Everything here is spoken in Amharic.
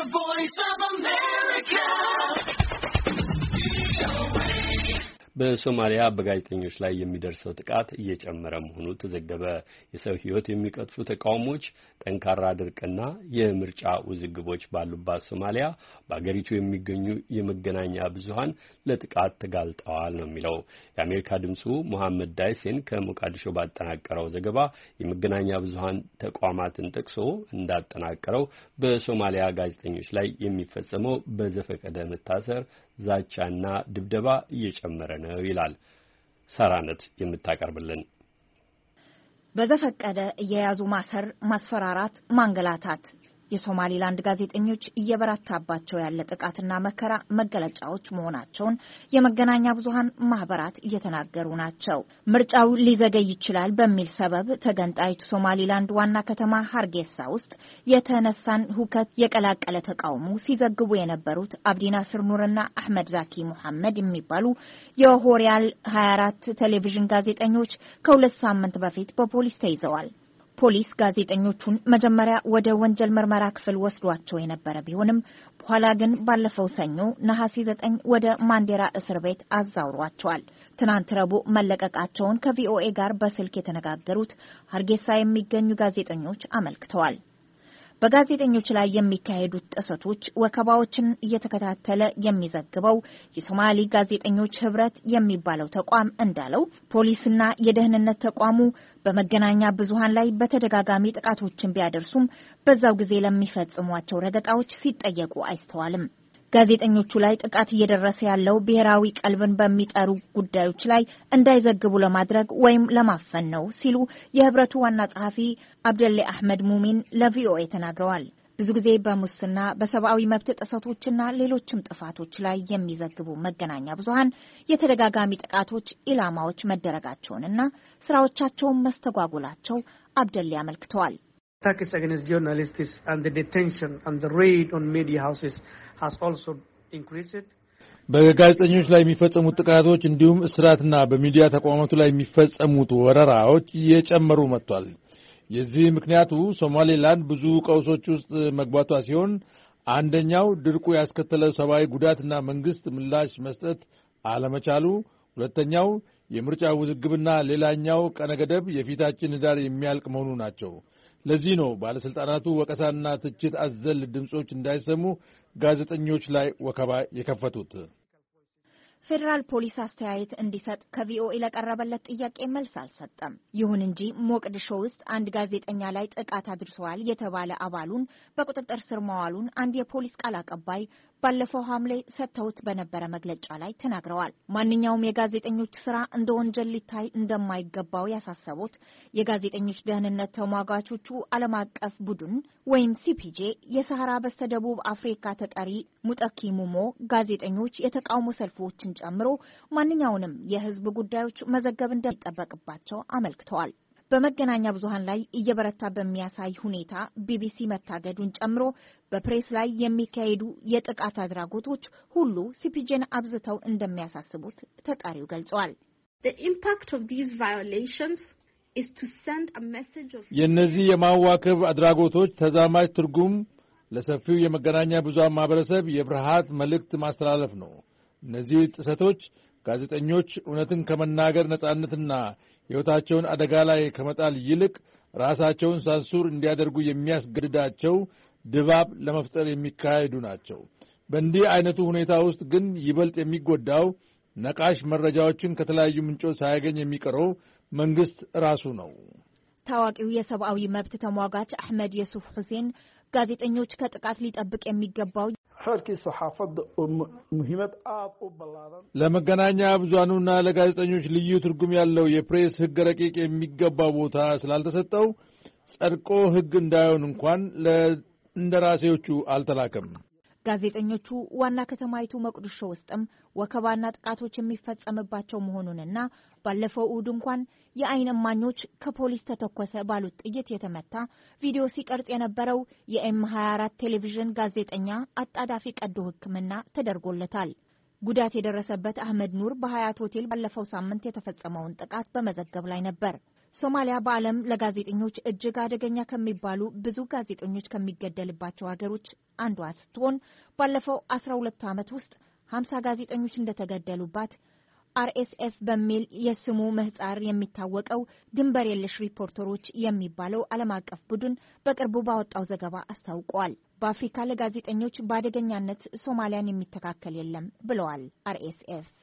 The Voice of America. በሶማሊያ በጋዜጠኞች ላይ የሚደርሰው ጥቃት እየጨመረ መሆኑ ተዘገበ። የሰው ሕይወት የሚቀጥፉ ተቃውሞች፣ ጠንካራ ድርቅና የምርጫ ውዝግቦች ባሉባት ሶማሊያ በአገሪቱ የሚገኙ የመገናኛ ብዙሃን ለጥቃት ተጋልጠዋል ነው የሚለው። የአሜሪካ ድምፁ መሐመድ ዳይሴን ከሞቃዲሾ ባጠናቀረው ዘገባ የመገናኛ ብዙሃን ተቋማትን ጠቅሶ እንዳጠናቀረው በሶማሊያ ጋዜጠኞች ላይ የሚፈጸመው በዘፈቀደ መታሰር፣ ዛቻና ድብደባ እየጨመረ ነው ይላል። ሳራነት የምታቀርብልን። በዘፈቀደ እየያዙ ማሰር፣ ማስፈራራት፣ ማንገላታት የሶማሊላንድ ጋዜጠኞች እየበረታባቸው ያለ ጥቃትና መከራ መገለጫዎች መሆናቸውን የመገናኛ ብዙሃን ማህበራት እየተናገሩ ናቸው። ምርጫው ሊዘገይ ይችላል በሚል ሰበብ ተገንጣይቱ ሶማሊላንድ ዋና ከተማ ሀርጌሳ ውስጥ የተነሳን ሁከት የቀላቀለ ተቃውሞ ሲዘግቡ የነበሩት አብዲናስር ኑርና አህመድ ዛኪ መሐመድ የሚባሉ የሆሪያል 24 ቴሌቪዥን ጋዜጠኞች ከሁለት ሳምንት በፊት በፖሊስ ተይዘዋል። ፖሊስ ጋዜጠኞቹን መጀመሪያ ወደ ወንጀል ምርመራ ክፍል ወስዷቸው የነበረ ቢሆንም በኋላ ግን ባለፈው ሰኞ ነሐሴ 9 ወደ ማንዴራ እስር ቤት አዛውሯቸዋል። ትናንት ረቡዕ መለቀቃቸውን ከቪኦኤ ጋር በስልክ የተነጋገሩት ሀርጌሳ የሚገኙ ጋዜጠኞች አመልክተዋል። በጋዜጠኞች ላይ የሚካሄዱት ጥሰቶች፣ ወከባዎችን እየተከታተለ የሚዘግበው የሶማሊ ጋዜጠኞች ህብረት የሚባለው ተቋም እንዳለው ፖሊስና የደህንነት ተቋሙ በመገናኛ ብዙሃን ላይ በተደጋጋሚ ጥቃቶችን ቢያደርሱም በዛው ጊዜ ለሚፈጽሟቸው ረገጣዎች ሲጠየቁ አይስተዋልም። ጋዜጠኞቹ ላይ ጥቃት እየደረሰ ያለው ብሔራዊ ቀልብን በሚጠሩ ጉዳዮች ላይ እንዳይዘግቡ ለማድረግ ወይም ለማፈን ነው ሲሉ የህብረቱ ዋና ጸሐፊ አብደሌ አህመድ ሙሚን ለቪኦኤ ተናግረዋል። ብዙ ጊዜ በሙስና በሰብአዊ መብት ጥሰቶችና ሌሎችም ጥፋቶች ላይ የሚዘግቡ መገናኛ ብዙሃን የተደጋጋሚ ጥቃቶች ኢላማዎች መደረጋቸውንና ስራዎቻቸውን መስተጓጎላቸው አብደሌ አመልክተዋል። Attacks against journalists and the detention and the raid on media houses has also increased. በጋዜጠኞች ላይ የሚፈጸሙት ጥቃቶች እንዲሁም እስራትና በሚዲያ ተቋማቱ ላይ የሚፈጸሙት ወረራዎች እየጨመሩ መጥቷል። የዚህ ምክንያቱ ሶማሌላንድ ብዙ ቀውሶች ውስጥ መግባቷ ሲሆን አንደኛው ድርቁ ያስከተለው ሰብአዊ ጉዳትና መንግስት ምላሽ መስጠት አለመቻሉ፣ ሁለተኛው የምርጫ ውዝግብና ሌላኛው ቀነገደብ የፊታችን ህዳር የሚያልቅ መሆኑ ናቸው። ለዚህ ነው ባለስልጣናቱ ወቀሳና ትችት አዘል ድምጾች እንዳይሰሙ ጋዜጠኞች ላይ ወከባ የከፈቱት። ፌደራል ፖሊስ አስተያየት እንዲሰጥ ከቪኦኤ ለቀረበለት ጥያቄ መልስ አልሰጠም። ይሁን እንጂ ሞቃዲሾ ውስጥ አንድ ጋዜጠኛ ላይ ጥቃት አድርሰዋል የተባለ አባሉን በቁጥጥር ስር መዋሉን አንድ የፖሊስ ቃል አቀባይ ባለፈው ሐምሌ ሰጥተውት በነበረ መግለጫ ላይ ተናግረዋል። ማንኛውም የጋዜጠኞች ስራ እንደ ወንጀል ሊታይ እንደማይገባው ያሳሰቡት የጋዜጠኞች ደህንነት ተሟጋቾቹ ዓለም አቀፍ ቡድን ወይም ሲፒጄ የሰሃራ በስተደቡብ አፍሪካ ተጠሪ ሙጠኪ ሙሞ ጋዜጠኞች የተቃውሞ ሰልፎችን ጨምሮ ማንኛውንም የህዝብ ጉዳዮች መዘገብ እንደሚጠበቅባቸው አመልክተዋል። በመገናኛ ብዙሃን ላይ እየበረታ በሚያሳይ ሁኔታ ቢቢሲ መታገዱን ጨምሮ በፕሬስ ላይ የሚካሄዱ የጥቃት አድራጎቶች ሁሉ ሲፒጄን አብዝተው እንደሚያሳስቡት ተጣሪው ገልጸዋል። The impact of these violations is to send a message of የነዚህ የማዋከብ አድራጎቶች ተዛማጅ ትርጉም ለሰፊው የመገናኛ ብዙሃን ማህበረሰብ የፍርሃት መልእክት ማስተላለፍ ነው። እነዚህ ጥሰቶች ጋዜጠኞች እውነትን ከመናገር ነጻነትና ሕይወታቸውን አደጋ ላይ ከመጣል ይልቅ ራሳቸውን ሳንሱር እንዲያደርጉ የሚያስገድዳቸው ድባብ ለመፍጠር የሚካሄዱ ናቸው። በእንዲህ አይነቱ ሁኔታ ውስጥ ግን ይበልጥ የሚጎዳው ነቃሽ መረጃዎችን ከተለያዩ ምንጮች ሳያገኝ የሚቀረው መንግስት ራሱ ነው። ታዋቂው የሰብአዊ መብት ተሟጋች አህመድ የሱፍ ሁሴን ጋዜጠኞች ከጥቃት ሊጠብቅ የሚገባው ለመገናኛ ብዙሃኑና ለጋዜጠኞች ልዩ ትርጉም ያለው የፕሬስ ሕግ ረቂቅ የሚገባው ቦታ ስላልተሰጠው ጸድቆ ሕግ እንዳይሆን እንኳን ለእንደራሴዎቹ አልተላከም። ጋዜጠኞቹ ዋና ከተማይቱ ሞቃዲሾ ውስጥም ወከባና ጥቃቶች የሚፈጸምባቸው መሆኑንና ባለፈው እሁድ እንኳን የአይን እማኞች ከፖሊስ ተተኮሰ ባሉት ጥይት የተመታ ቪዲዮ ሲቀርጽ የነበረው የኤም24 ቴሌቪዥን ጋዜጠኛ አጣዳፊ ቀዶ ሕክምና ተደርጎለታል። ጉዳት የደረሰበት አህመድ ኑር በሀያት ሆቴል ባለፈው ሳምንት የተፈጸመውን ጥቃት በመዘገብ ላይ ነበር። ሶማሊያ በዓለም ለጋዜጠኞች እጅግ አደገኛ ከሚባሉ ብዙ ጋዜጠኞች ከሚገደልባቸው ሀገሮች አንዷ ስትሆን ባለፈው 12 ዓመት ውስጥ 50 ጋዜጠኞች እንደተገደሉባት RSF በሚል የስሙ ምህጻር የሚታወቀው ድንበር የለሽ ሪፖርተሮች የሚባለው ዓለም አቀፍ ቡድን በቅርቡ ባወጣው ዘገባ አስታውቋል። በአፍሪካ ለጋዜጠኞች በአደገኛነት ሶማሊያን የሚተካከል የለም ብለዋል RSF።